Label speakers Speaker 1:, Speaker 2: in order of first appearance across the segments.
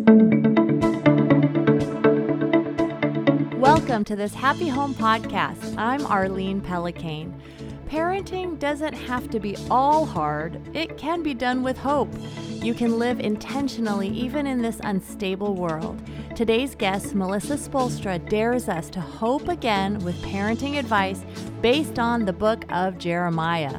Speaker 1: Welcome to this Happy Home Podcast. I'm Arlene Pellicane. Parenting doesn't have to be all hard. It can be done with hope. You can live intentionally even in this unstable world. Today's guest, Melissa Spoelstra, dares us to hope again with parenting advice based on the book of Jeremiah.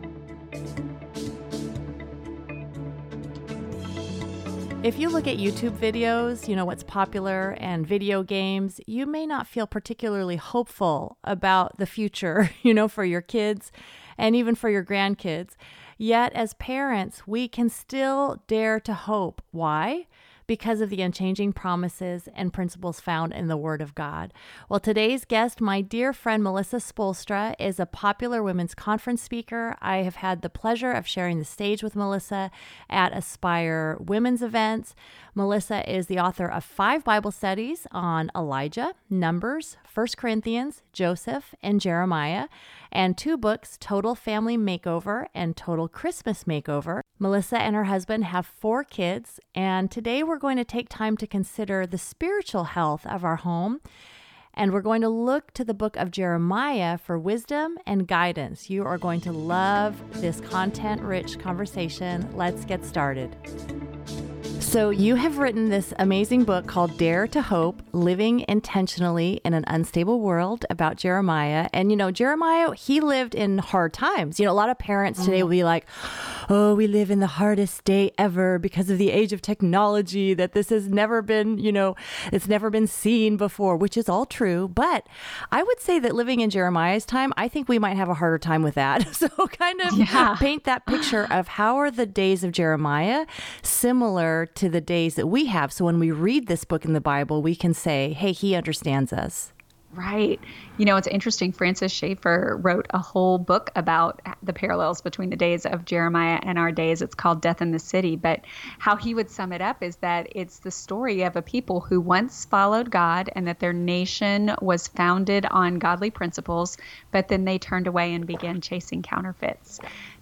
Speaker 1: If you look at YouTube videos, you know what's popular, and video games, you may not feel particularly hopeful about the future, for your kids and even for your grandkids. Yet as parents, we can still dare to hope. Why? Because of the unchanging promises and principles found in the Word of God. Well, today's guest, my dear friend Melissa Spoelstra, is a popular women's conference speaker. I have had the pleasure of sharing the stage with Melissa at Aspire Women's events. Melissa is the author of 5 Bible studies on Elijah, Numbers, 1 Corinthians, Joseph, and Jeremiah, and 2 books, Total Family Makeover and Total Christmas Makeover. Melissa and her husband have 4 kids, and today we're going to take time to consider the spiritual health of our home, and we're going to look to the book of Jeremiah for wisdom and guidance. You are going to love this content-rich conversation. Let's get started. So you have written this amazing book called Dare to Hope, Living Intentionally in an Unstable World, about Jeremiah. And, Jeremiah, he lived in hard times. A lot of parents today will be like, oh, we live in the hardest day ever because of the age of technology, that this has never been, it's never been seen before, which is all true. But I would say that living in Jeremiah's time, I think we might have a harder time with that. So kind of paint that picture of how are the days of Jeremiah similar to the days that we have. So when we read this book in the Bible, we can say, hey, he understands us.
Speaker 2: Right. It's interesting. Francis Schaeffer wrote a whole book about the parallels between the days of Jeremiah and our days. It's called Death in the City. But how he would sum it up is that it's the story of a people who once followed God and that their nation was founded on godly principles, but then they turned away and began chasing counterfeits.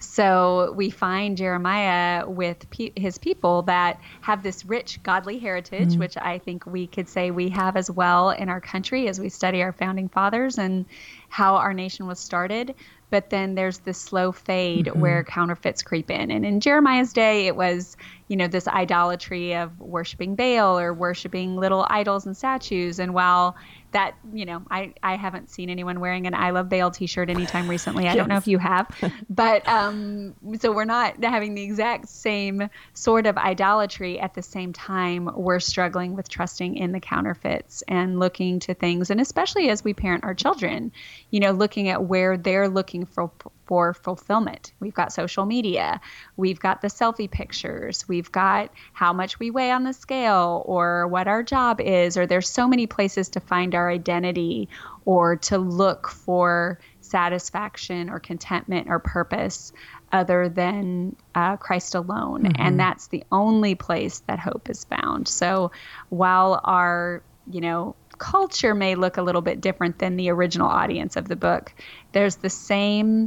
Speaker 2: So we find Jeremiah with his people that have this rich godly heritage, which I think we could say we have as well in our country as we study our founding fathers and how our nation was started. But then there's this slow fade where counterfeits creep in. And in Jeremiah's day, it was, this idolatry of worshiping Baal or worshiping little idols and statues. And while that, I haven't seen anyone wearing an I Love Baal t-shirt anytime recently. I don't know if you have. But so we're not having the exact same sort of idolatry. At the same time, we're struggling with trusting in the counterfeits and looking to things. And especially as we parent our children, looking at where they're looking for fulfillment. We've got social media. We've got the selfie pictures. We've got how much we weigh on the scale or what our job is, or there's so many places to find our identity or to look for satisfaction or contentment or purpose other than Christ alone. And that's the only place that hope is found. So while our, culture may look a little bit different than the original audience of the book, there's the same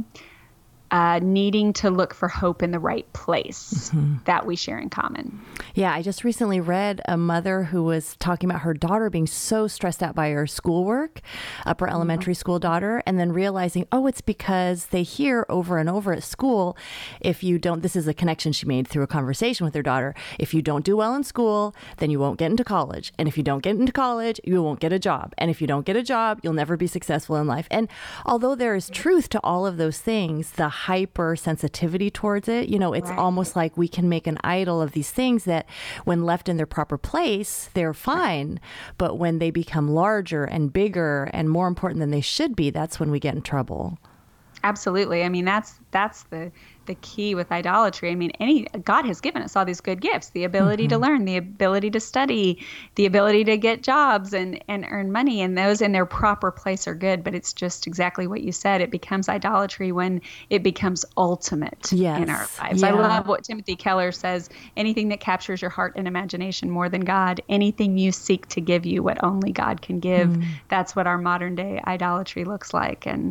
Speaker 2: needing to look for hope in the right place that we share in common.
Speaker 1: Yeah, I just recently read a mother who was talking about her daughter being so stressed out by her schoolwork, upper elementary school daughter, and then realizing, it's because they hear over and over at school, if you don't, this is a connection she made through a conversation with her daughter, if you don't do well in school, then you won't get into college. And if you don't get into college, you won't get a job. And if you don't get a job, you'll never be successful in life. And although there is truth to all of those things, the hypersensitivity towards it, it's almost like we can make an idol of these things that when left in their proper place, they're fine. But when they become larger and bigger and more important than they should be, that's when we get in trouble.
Speaker 2: Absolutely. I mean, that's the key with idolatry. I mean, God has given us all these good gifts, the ability to learn, the ability to study, the ability to get jobs and earn money, and those in their proper place are good. But it's just exactly what you said. It becomes idolatry when it becomes ultimate in our lives. I love what Timothy Keller says, anything that captures your heart and imagination more than God, anything you seek to give you what only God can give, that's what our modern day idolatry looks like. And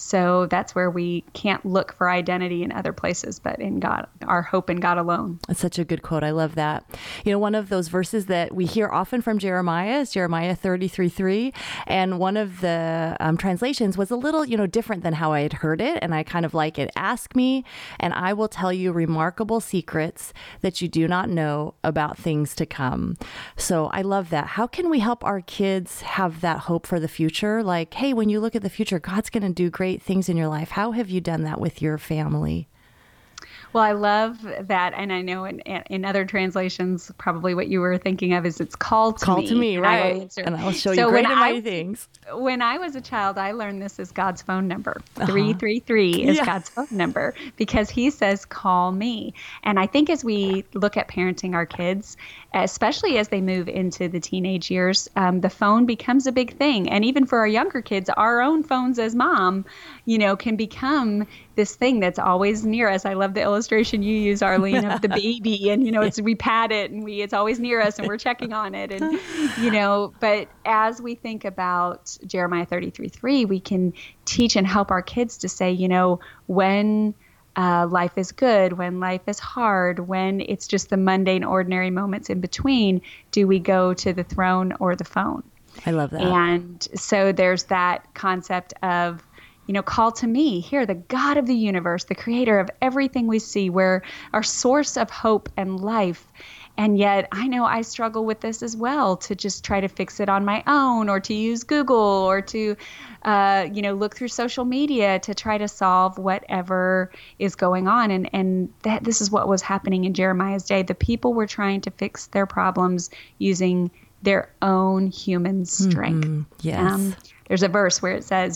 Speaker 2: So that's where we can't look for identity in other places, but in God, our hope in God alone.
Speaker 1: That's such a good quote. I love that. One of those verses that we hear often from Jeremiah is Jeremiah 33:3. And one of the translations was a little, different than how I had heard it. And I kind of like it. Ask me, and I will tell you remarkable secrets that you do not know about things to come. So I love that. How can we help our kids have that hope for the future? Like, hey, when you look at the future, God's going to do great things in your life. How have you done that with your family?
Speaker 2: Well, I love that. And I know in other translations, probably what you were thinking of is it's call to me.
Speaker 1: Call to me, right. And I'll show you great and mighty things.
Speaker 2: When I was a child, I learned this is God's phone number. 333 is God's phone number because he says, call me. And I think as we look at parenting our kids, especially as they move into the teenage years, the phone becomes a big thing. And even for our younger kids, our own phones as mom, can become this thing that's always near us. I love the illustration you use, Arlene, of the baby. And, we pat it and it's always near us and we're checking on it. And, but as we think about Jeremiah 33:3, we can teach and help our kids to say, when life is good, when life is hard, when it's just the mundane, ordinary moments in between, do we go to the throne or the phone?
Speaker 1: I love that.
Speaker 2: And so there's that concept of, call to me, here, the God of the universe, the creator of everything we see, where our source of hope and life. And yet I know I struggle with this as well, to just try to fix it on my own, or to use Google, or to, look through social media to try to solve whatever is going on. And that this is what was happening in Jeremiah's day. The people were trying to fix their problems using their own human strength.
Speaker 1: Mm-hmm. Yes.
Speaker 2: There's a verse where it says,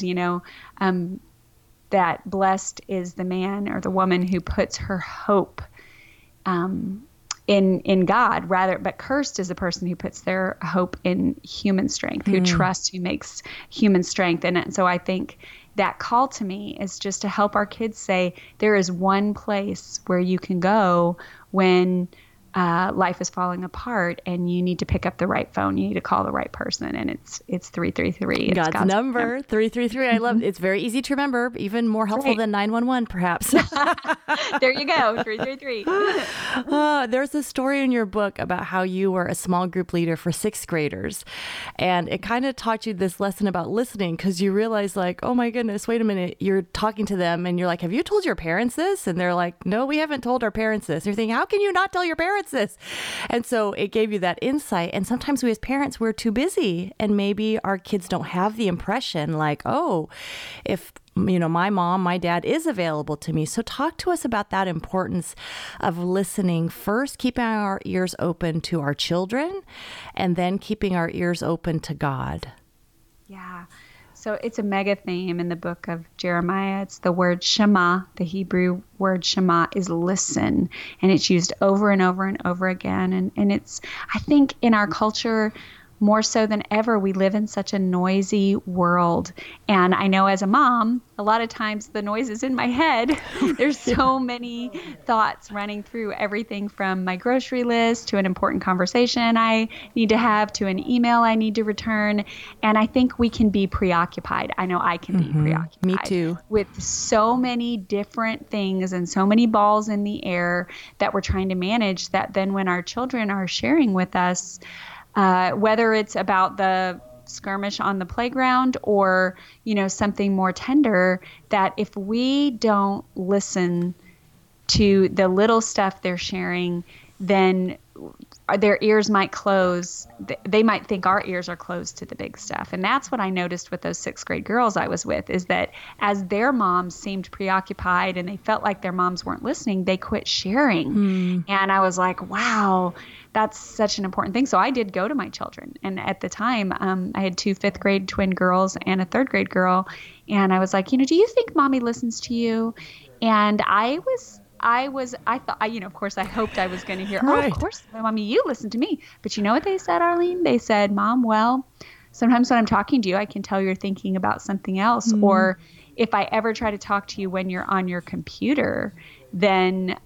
Speaker 2: that blessed is the man or the woman who puts her hope in God, but cursed is the person who puts their hope in human strength, who trusts, who makes human strength. And so I think that call to me is just to help our kids say, there is one place where you can go when life is falling apart and you need to pick up the right phone. You need to call the right person. And it's 333. It's
Speaker 1: God's number, 333. I love it. It's very easy to remember, even more helpful than 911, perhaps.
Speaker 2: There you go, 333.
Speaker 1: There's a story in your book about how you were a small group leader for sixth graders. And it kind of taught you this lesson about listening, because you realize, like, oh my goodness, wait a minute. You're talking to them and you're like, have you told your parents this? And they're like, no, we haven't told our parents this. And you're thinking, how can you not tell your parents this? And so it gave you that insight. And sometimes we as parents, we're too busy, and maybe our kids don't have the impression like, oh, if my mom, my dad is available to me. So talk to us about that importance of listening first, keeping our ears open to our children, and then keeping our ears open to God.
Speaker 2: Yeah. So it's a mega theme in the book of Jeremiah. It's the word Shema. The Hebrew word Shema is listen. And it's used over and over and over again. And it's, I think in our culture, more so than ever, we live in such a noisy world. And I know as a mom, a lot of times the noise is in my head. There's so many thoughts running through everything from my grocery list to an important conversation I need to have to an email I need to return. And I think we can be preoccupied. I know I can be preoccupied.
Speaker 1: Me too.
Speaker 2: With so many different things and so many balls in the air that we're trying to manage, that then when our children are sharing with us, whether it's about the skirmish on the playground or, something more tender, that if we don't listen to the little stuff they're sharing, then their ears might close. They might think our ears are closed to the big stuff. And that's what I noticed with those sixth grade girls I was with, is that as their moms seemed preoccupied and they felt like their moms weren't listening, they quit sharing. And I was like, wow, that's such an important thing. So I did go to my children. And at the time, I had 2 fifth grade twin girls and a 3rd grade girl. And I was like, do you think mommy listens to you? And I thought, of course, I hoped I was going to hear,
Speaker 1: right.
Speaker 2: Oh, of course, mommy, you listen to me. But you know what they said, Arlene? They said, Mom, well, sometimes when I'm talking to you, I can tell you're thinking about something else. Or if I ever try to talk to you when you're on your computer, then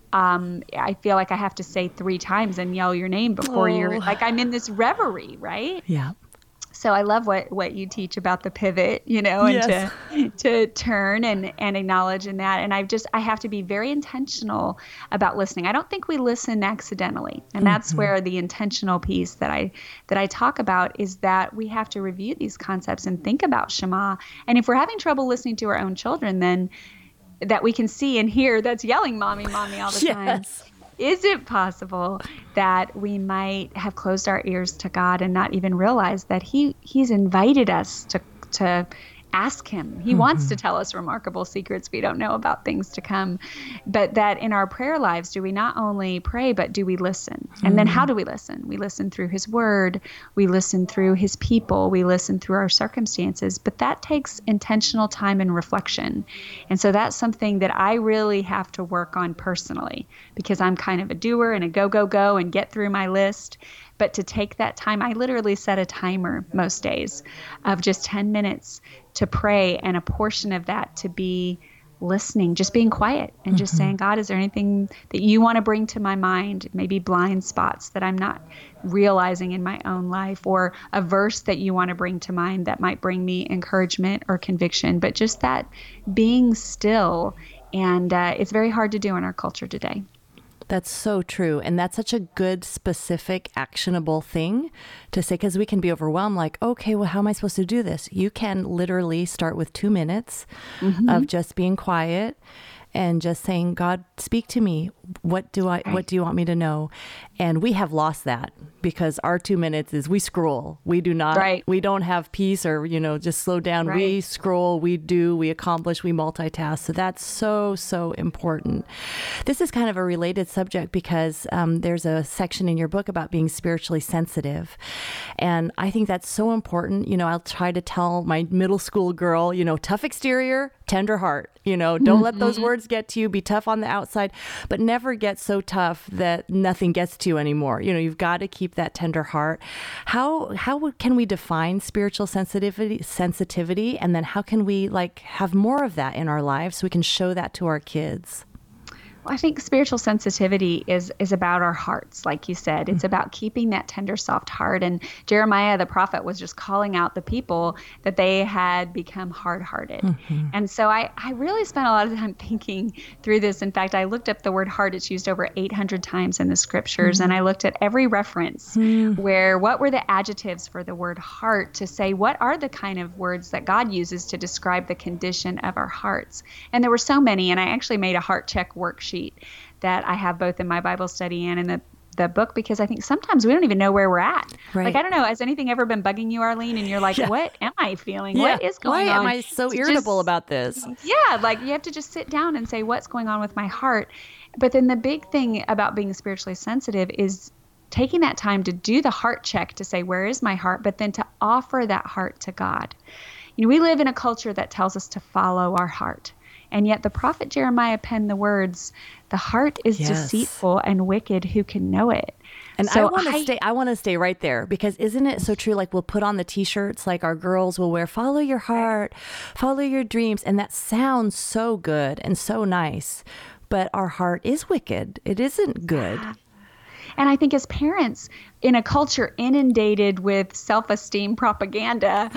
Speaker 2: I feel like I have to say 3 times and yell your name before you're like, I'm in this reverie, right?
Speaker 1: Yeah.
Speaker 2: So I love what you teach about the pivot, and
Speaker 1: Yes.
Speaker 2: to turn and acknowledge in that. And I have to be very intentional about listening. I don't think we listen accidentally. And that's where the intentional piece that I talk about is that we have to review these concepts and think about Shema. And if we're having trouble listening to our own children, then that we can see and hear that's yelling, mommy, mommy all the time.
Speaker 1: Yes.
Speaker 2: Is it possible that we might have closed our ears to God and not even realize that He's invited us to ask Him? He wants to tell us remarkable secrets we don't know about things to come. But that in our prayer lives, do we not only pray, but do we listen? And then how do we listen? We listen through His Word. We listen through His people. We listen through our circumstances. But that takes intentional time and reflection. And so that's something that I really have to work on personally, because I'm kind of a doer and a go and get through my list. But to take that time, I literally set a timer most days of just 10 minutes to pray, and a portion of that to be listening, just being quiet and just saying, God, is there anything that you want to bring to my mind? Maybe blind spots that I'm not realizing in my own life, or a verse that you want to bring to mind that might bring me encouragement or conviction. But just that being still, and it's very hard to do in our culture today.
Speaker 1: That's so true. And that's such a good, specific, actionable thing to say, because we can be overwhelmed, like, okay, well, how am I supposed to do this? You can literally start with 2 minutes of just being quiet and just saying, God, speak to me. What do you want me to know? And we have lost that, because our 2 minutes is we scroll. We do not, we don't have peace or, just slow down. Right. We scroll, we accomplish, we multitask. So that's so, so important. This is kind of a related subject, because there's a section in your book about being spiritually sensitive. And I think that's so important. I'll try to tell my middle school girl, tough exterior, tender heart. Don't let those words get to you. Be tough on the outside, but never get so tough that nothing gets to you anymore. You've got to keep that tender heart. How can we define spiritual sensitivity, and then how can we have more of that in our lives so we can show that to our kids?
Speaker 2: Well, I think spiritual sensitivity is about our hearts, like you said. It's about keeping that tender, soft heart. And Jeremiah, the prophet, was just calling out the people that they had become hard-hearted. And so I really spent a lot of time thinking through this. In fact, I looked up the word heart. It's used over 800 times in the scriptures. And I looked at every reference what were the adjectives for the word heart, to say what are the kind of words that God uses to describe the condition of our hearts. And there were so many. And I actually made a heart check worksheet that I have both in my Bible study and in the book, because I think sometimes we don't even know where we're at.
Speaker 1: Right.
Speaker 2: Like, I don't know, has anything ever been bugging you, Arlene? And you're like, what am I feeling?
Speaker 1: Yeah.
Speaker 2: What is going on?
Speaker 1: Why am I so irritable about this?
Speaker 2: Yeah, like you have to just sit down and say, what's going on with my heart? But then the big thing about being spiritually sensitive is taking that time to do the heart check, to say, where is my heart? But then to offer that heart to God. We live in a culture that tells us to follow our heart. And yet the prophet Jeremiah penned the words, the heart is deceitful and wicked, who can know it?
Speaker 1: And so I want to stay right there, because isn't it so true? Like, we'll put on the t-shirts, like our girls will wear, follow your heart, follow your dreams. And that sounds so good and so nice, but our heart is wicked. It isn't good.
Speaker 2: And I think as parents, in a culture inundated with self-esteem propaganda,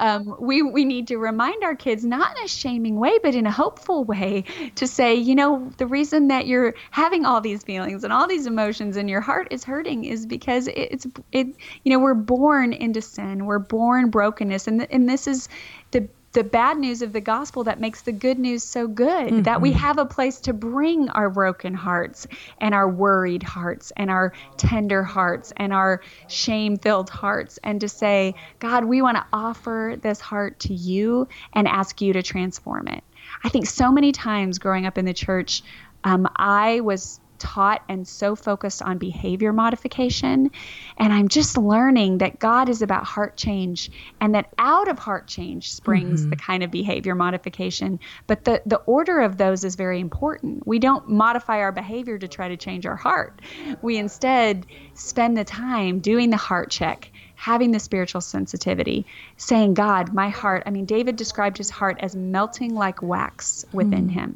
Speaker 2: we need to remind our kids, not in a shaming way, but in a hopeful way, to say, the reason that you're having all these feelings and all these emotions and your heart is hurting is because we're born into sin. We're born brokenness. And this is the bad news of the gospel that makes the good news so good, that we have a place to bring our broken hearts and our worried hearts and our tender hearts and our shame-filled hearts, and to say, God, we want to offer this heart to you and ask you to transform it. I think so many times growing up in the church, I was taught and so focused on behavior modification. And I'm just learning that God is about heart change, and that out of heart change springs the kind of behavior modification. But the order of those is very important. We don't modify our behavior to try to change our heart. We instead spend the time doing the heart check, having the spiritual sensitivity, saying, God, my heart, David described his heart as melting like wax within him.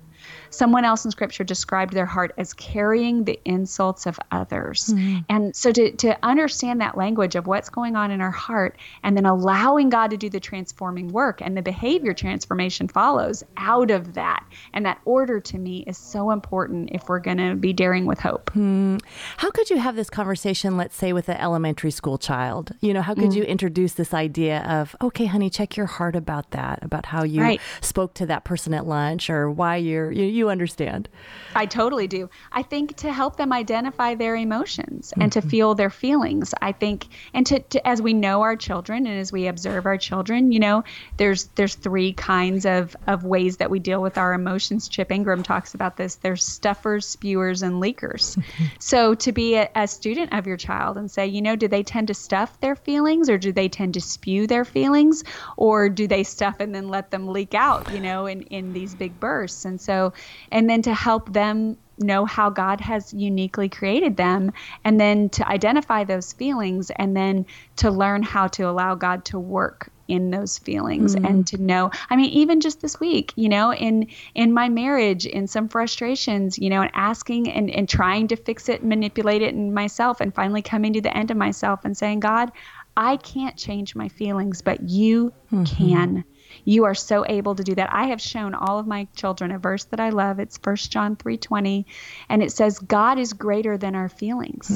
Speaker 2: someone else in scripture described their heart as carrying the insults of others. And so to understand that language of what's going on in our heart, and then allowing God to do the transforming work, and the behavior transformation follows out of that. And that order, to me, is so important if we're going to be daring with hope.
Speaker 1: How could you have this conversation, let's say, with an elementary school child? How could you introduce this idea of, okay, honey, check your heart about that, about how you spoke to that person at lunch, or why you understand?
Speaker 2: I totally do. I think to help them identify their emotions and to feel their feelings, I think, and to as we know our children and as we observe our children, there's three kinds of ways that we deal with our emotions. Chip Ingram talks about this. There's stuffers, spewers, and leakers. So to be a student of your child and say, do they tend to stuff their feelings, or do they tend to spew their feelings, or do they stuff and then let them leak out, in these big bursts? And then to help them know how God has uniquely created them, and then to identify those feelings, and then to learn how to allow God to work in those feelings, and to know, even just this week, in my marriage, in some frustrations, and asking and trying to fix it, manipulate it in myself, and finally coming to the end of myself and saying, God, I can't change my feelings, but you can. You are so able to do that. I have shown all of my children a verse that I love. It's 1 John 3:20, and it says, God is greater than our feelings.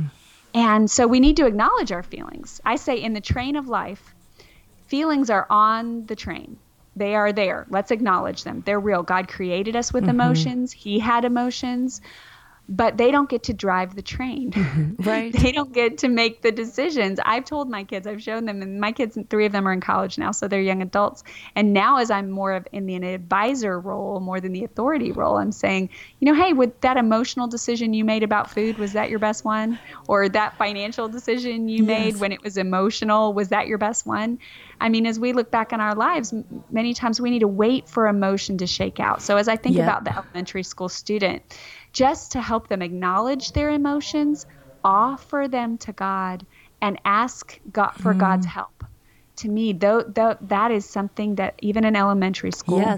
Speaker 2: And so we need to acknowledge our feelings. I say in the train of life, feelings are on the train. They are there. Let's acknowledge them. They're real. God created us with emotions. He had emotions. But they don't get to drive the train.
Speaker 1: Right.
Speaker 2: They don't get to make the decisions. I've told my kids, I've shown them, and my kids, 3 of them are in college now, so they're young adults. And now, as I'm more of in the advisor role, more than the authority role, I'm saying, hey, with that emotional decision you made about food, was that your best one? Or that financial decision you made when it was emotional, was that your best one? As we look back on our lives, many times we need to wait for emotion to shake out. So as I think about the elementary school student, just to help them acknowledge their emotions, offer them to God, and ask God for God's help. To me, that is something that even in elementary school,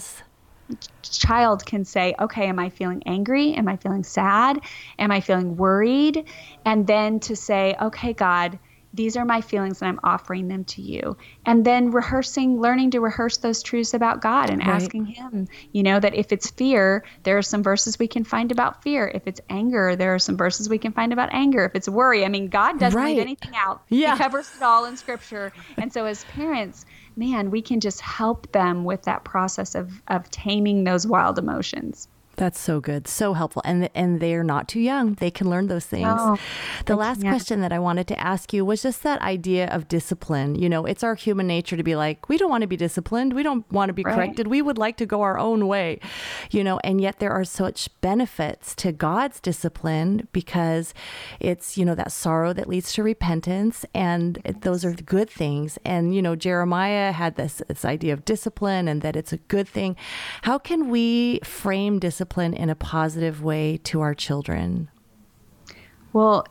Speaker 2: child can say, okay, am I feeling angry? Am I feeling sad? Am I feeling worried? And then to say, okay, God, these are my feelings and I'm offering them to you. And then learning to rehearse those truths about God, and asking him, that if it's fear, there are some verses we can find about fear. If it's anger, there are some verses we can find about anger. If it's worry, God doesn't leave anything out. He covers it all in scripture. And so as parents, we can just help them with that process of taming those wild emotions.
Speaker 1: That's so good. So helpful. And they're not too young. They can learn those things. The last question that I wanted to ask you was just that idea of discipline. It's our human nature to be like, we don't want to be disciplined. We don't want to be corrected. We would like to go our own way, and yet there are such benefits to God's discipline, because it's, that sorrow that leads to repentance, and those are good things. And, Jeremiah had this idea of discipline, and that it's a good thing. How can we frame discipline in a positive way to our children?
Speaker 2: Well,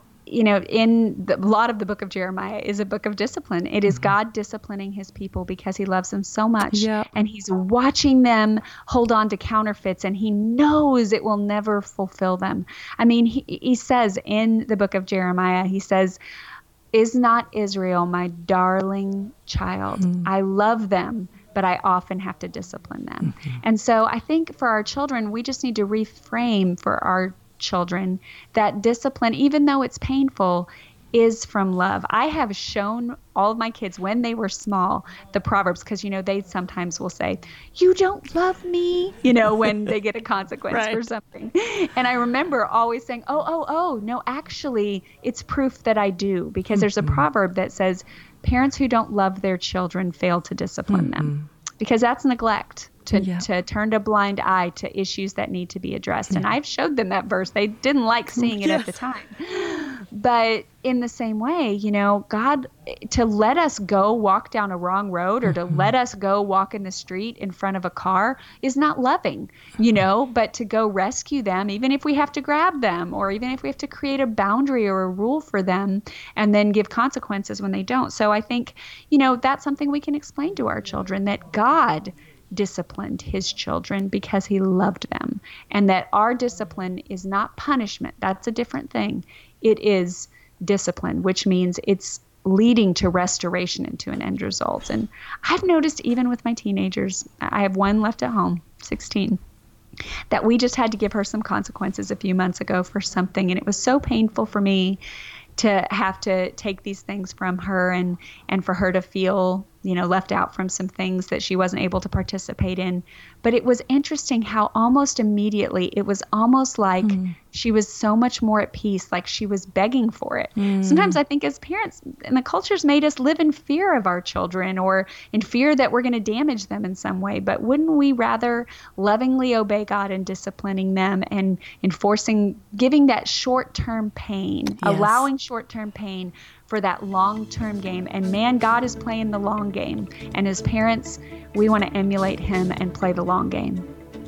Speaker 2: a lot of the book of Jeremiah is a book of discipline. It is God disciplining his people because he loves them so much. And he's watching them hold on to counterfeits, and he knows it will never fulfill them. He says in the book of Jeremiah, he says, is not Israel my darling child? I love them, but I often have to discipline them. And so I think for our children, we just need to reframe for our children that discipline, even though it's painful, is from love. I have shown all of my kids when they were small the Proverbs, because, they sometimes will say, you don't love me, when they get a consequence for something. And I remember always saying, oh, no, actually, it's proof that I do, because there's a proverb that says, parents who don't love their children fail to discipline them, because that's neglect. To turn a blind eye to issues that need to be addressed. And I've showed them that verse. They didn't like seeing it at the time. But in the same way, God, to let us go walk down a wrong road, or to let us go walk in the street in front of a car, is not loving, but to go rescue them, even if we have to grab them, or even if we have to create a boundary or a rule for them, and then give consequences when they don't. So I think, that's something we can explain to our children, that God disciplined his children because he loved them, and that our discipline is not punishment. That's a different thing. It is discipline, which means it's leading to restoration and to an end result. And I've noticed even with my teenagers, I have one left at home, 16, that we just had to give her some consequences a few months ago for something. And it was so painful for me to have to take these things from her and for her to feel, left out from some things that she wasn't able to participate in. But it was interesting how almost immediately it was almost like she was so much more at peace, like she was begging for it. Sometimes I think as parents, and the culture's made us live in fear of our children or in fear that we're going to damage them in some way. But wouldn't we rather lovingly obey God in disciplining them and enforcing, giving that short-term pain, allowing short-term pain for that long-term game? And man, God is playing the long game. And as parents, we want to emulate him and play the long game.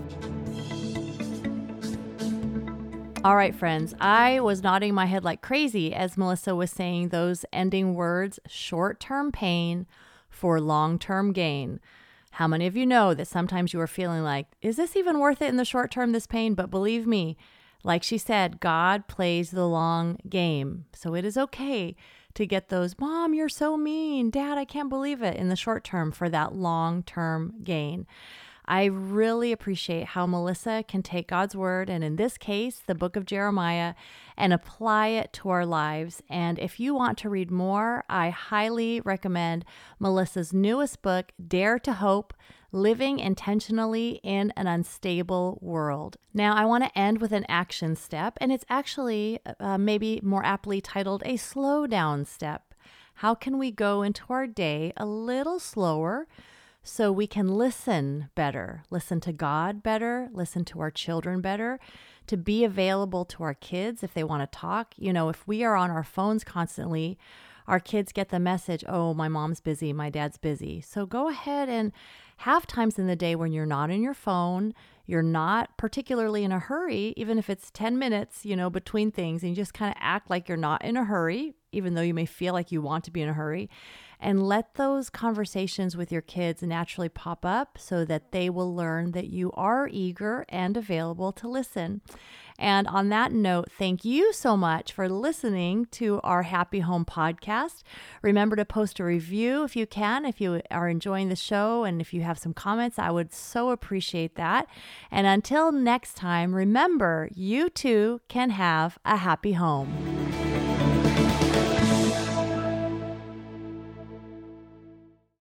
Speaker 1: All right, friends, I was nodding my head like crazy as Melissa was saying those ending words, short-term pain for long-term gain. How many of you know that sometimes you are feeling like, is this even worth it in the short term, this pain? But believe me, like she said, God plays the long game. So it is okay to get those, Mom, you're so mean. Dad, I can't believe it, in the short term for that long-term gain. I really appreciate how Melissa can take God's word, and in this case, the book of Jeremiah, and apply it to our lives. And if you want to read more, I highly recommend Melissa's newest book, Dare to Hope: Living Intentionally in an Unstable World. Now, I want to end with an action step, and it's actually maybe more aptly titled a slow down step. How can we go into our day a little slower so we can listen better, listen to God better, listen to our children better, to be available to our kids if they want to talk? If we are on our phones constantly, our kids get the message, oh, my mom's busy, my dad's busy. So go ahead and have times in the day when you're not on your phone, you're not particularly in a hurry, even if it's 10 minutes, between things, and you just kind of act like you're not in a hurry, even though you may feel like you want to be in a hurry. And let those conversations with your kids naturally pop up so that they will learn that you are eager and available to listen. And on that note, thank you so much for listening to our Happy Home podcast. Remember to post a review if you can, if you are enjoying the show, and if you have some comments, I would so appreciate that. And until next time, remember, you too can have a happy home.